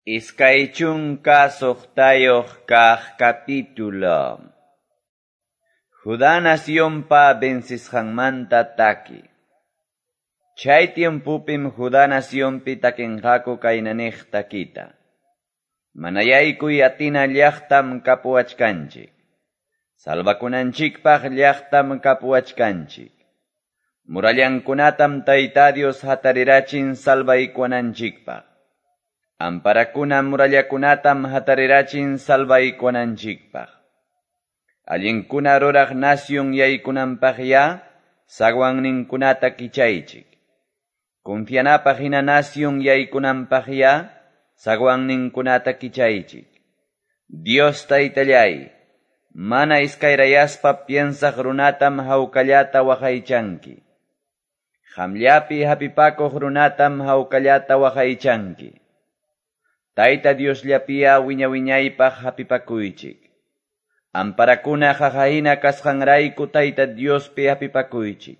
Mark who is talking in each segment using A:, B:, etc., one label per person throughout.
A: Iskay chunka suqtayuq kaq capítulo. Judá naciónpa vencisqanmanta taki. Chay tiempupim Judá naciónpi takinqaku kaynaniq takita. Manayaykuy atina llaqtam kapuachkanchik. Salvakunanchikpaq llaqtam kapuachkanchik. Murallankunatam Tayta Dios hatarirachin salvaykunanchikpaq. Amparakuna murallakunatam hatarirachin salvaykunanchikpaq. Allinkuna ruraq nación yaykunanpaqya sagwanninkunata kichaychik. Confianapaq hina nación yaykunanpaqya sagwanninkunata kichaychik. Dios Taytallay, mana iskayrayaspa piensaq runatam hawkallata waqaychanki. Hamllapi hapipakuq runatam hawkallata waqaychanki. Tayta Diosllapiya wiña-wiñaypaq hapipakuychik. Amparakuna qaqahina kasqanrayku Tayta Diospi hapipakuychik.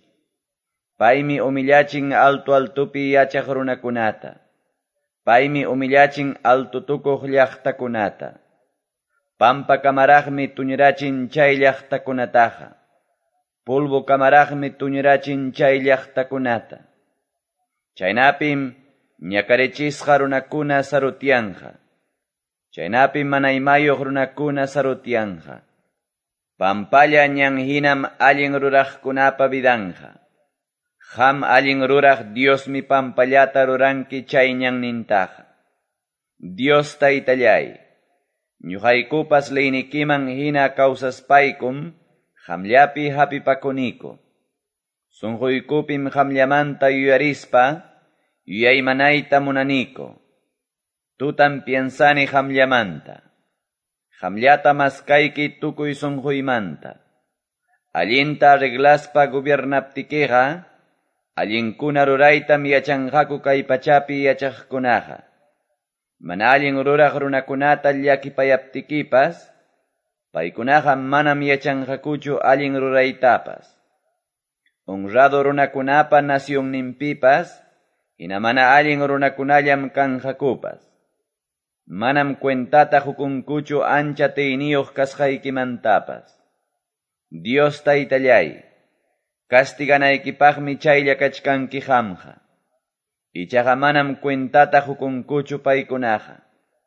A: Paymi umillachin altupi yachaq runakunata. Paymi umillachin altutukuq llaqtakunata. Pampa kamaraqmi tuñurachin chay llaqtakunataqa. Pulbu kamaraqmi tuñurachin chay llaqtakunata. Chaynapim ñakarichisqa runakuna sarutiyanqa. Chaynapim mana imayuq runakuna sarutiyanqa. Pampalla ñanhinam allin ruraqkunapa vidanqa. Qam allin ruraq Diosmi pampallata ruranki chay ñannintaqa. Dios Taytallay, ñuqaykupas leynikiman hina kawsaspaykum qamllapi hapipakuniku. Sunquykupim qamllamanta yuyarispa yuyaymanayta munaniku. Tutan piensani qamllamanta. Qamllata maskayki tukuy sunquymanta. Allinta arreglaspa gobiernaptikiqa, allinkuna ruraytam yachanqaku kay pachapi yachaqkunaqa. Mana allin ruraq runakunata llakipayaptikipas, paykunaqa manam yachanqakuchu allin ruraytapas. Honrado runakunapa nacionninpipas, hina mana allin runakunallam kanqakupas. Manam cuentata hukunkuchu ancha tiyniyuq kasqaykimantapas. Dios Taytallay, kastiganaykipaqmi chaylla kachkanki qamqa. Ichaqa manam cuentata hukunkuchu paykunaqa.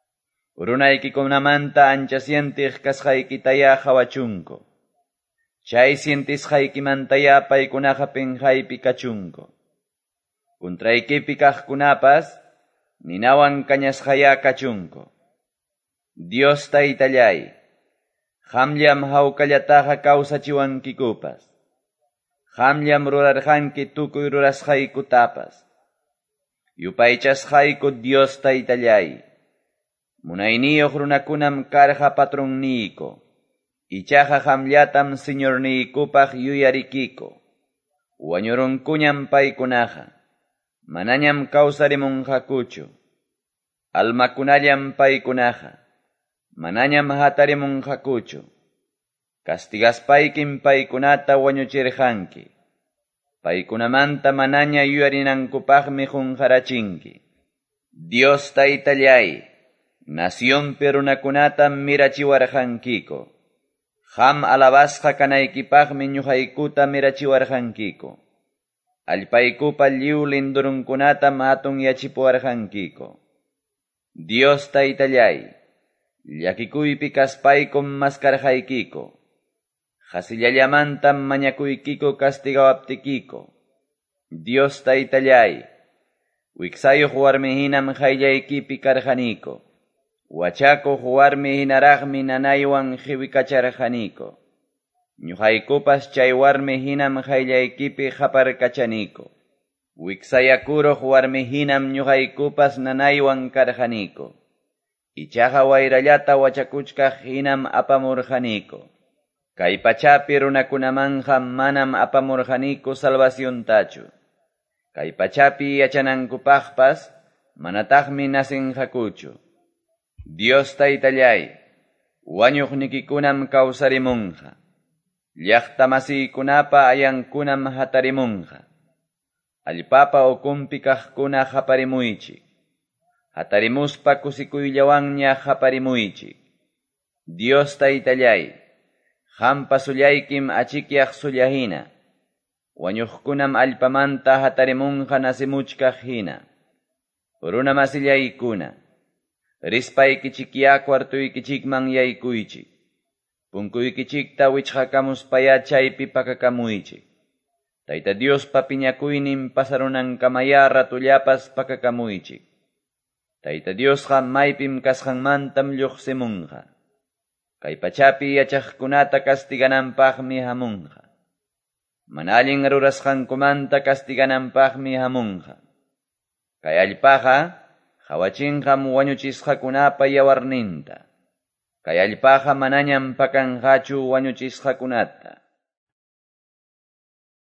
A: Runaykikunamanta ancha sientiq kasqaykitaya hawachunku. Chay sientisqaykimantaya paykunaqa penqaypi kachunku. Kuntraykipi kaqkunapas ninawan kañasqaya kachunku. Dios Taytallay, qamllam hawkallataqa kawsachiwankikupas. Qamllam rurarqanki tukuy rurasqaykutapas. Yupaychasqayku Dios Taytallay. Munayniyuq runakunam karqa patronniyku. Ichaqa qamllatam señorniykupaq yuyarikiku. Wañurunkuñam paykunaqa. Manañam kawsarimunqakuchu. Almakunallam paykunaqa. Manañam hatarimunqakuchu. Castigaspaykim paykunata wañuchirqanki. Paykunamanta manaña yuyarinankupaqmi qunqarachinki. Dios Taytallay, naciónpi runakunatam mirachiwarqankiku. Qam alabasqa kanaykipaqmi ñuqaykuta mirachiwarqankiku. Allpaykupa lliw lindurunkunatam hatun yachipuwarqankiku. Dios Taytallay, llakikuypi kaspaykum maskarqaykiku. Qasillallamantam mañakuykiku castigawaptikiku. Dios Taytallay, wiksayuq warmihinam qayllaykipi karqaniku. Wachakuq warmi hinaraqmi nanaywan qiwikacharqaniku. Ñuqaykupas chay warmi hinam qayllaykipi qaparkachaniku. Wiksayakuruq warmi hinam ñuqaykupas nanaywan karqaniku. Ichaqa wayrallata wachakuchkaq hinam apamurqaniku. Kay pachapi runakunamanqa manam apamurqaniku salvaciontachu. Kay pachapi yachanankupaqpas manataqmi nasinqakuchu. Dios Taytallay, wañuqnikikunam kawsarimunqa. Llaqtamasiykunapa ayankunam hatarimunqa. Allpapa ukunpi kaqkuna qaparimuychik. hatarimuspa kusikuyllawanña qaparimuychik. Dios Taytallay, qampa sullaykim achikyaq sullahina. Wañuqkunam allpamanta hatarimunqa nasimuchkaq hina. Runa masillaykuna, rispaykichikya kwartuykichikman yaykuychik. Punkuykichikta wichqakamuspaya chaypi pakakamuychik. Tayta Diospa piñakuynin pasarunankamaya ratullapas pakakamuychik. Tayta Diosqa maypim kasqanmantam lluqsimunqa. Kay pachapi yachaqkunata kastigananpaqmi hamunqa. Mana allin rurasqankumanta kastigananpaqmi hamunqa. Kay allpaqa hawachinqam wañuchisqakunapa yawarninta. Kay allpaqa manañam pakanqachu wañuchisqakunata.